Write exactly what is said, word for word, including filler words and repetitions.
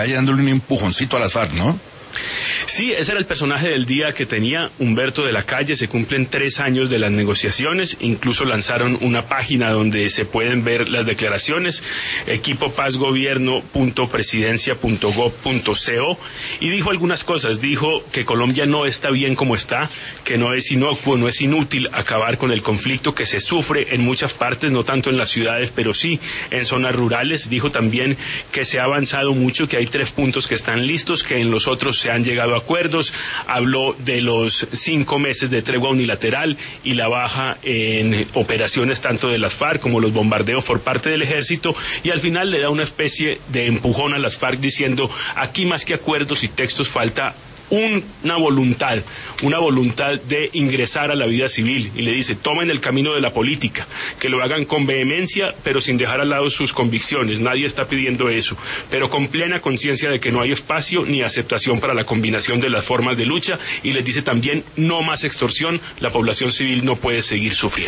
calle dándole un empujoncito a las FARC, ¿no? Sí, ese era el personaje del día que tenía Humberto de la Calle. Se cumplen tres años de las negociaciones, incluso lanzaron una página donde se pueden ver las declaraciones, equipo paz gobierno punto presidencia punto gob punto co, y dijo algunas cosas. Dijo que Colombia no está bien como está, que no es inocuo, no es inútil acabar con el conflicto que se sufre en muchas partes, no tanto en las ciudades, pero sí en zonas rurales. Dijo también que se ha avanzado mucho, que hay tres puntos que están listos, que en los otros se han llegado a acuerdos. Habló de los cinco meses de tregua unilateral y la baja en operaciones tanto de las FARC como los bombardeos por parte del ejército, y al final le da una especie de empujón a las FARC diciendo: aquí más que acuerdos y textos falta una voluntad, una voluntad de ingresar a la vida civil, y le dice: tomen el camino de la política, que lo hagan con vehemencia pero sin dejar al lado sus convicciones. Nadie está pidiendo eso, pero con plena conciencia de que no hay espacio ni aceptación para la combinación de las formas de lucha, y les dice también: no más extorsión, la población civil no puede seguir sufriendo.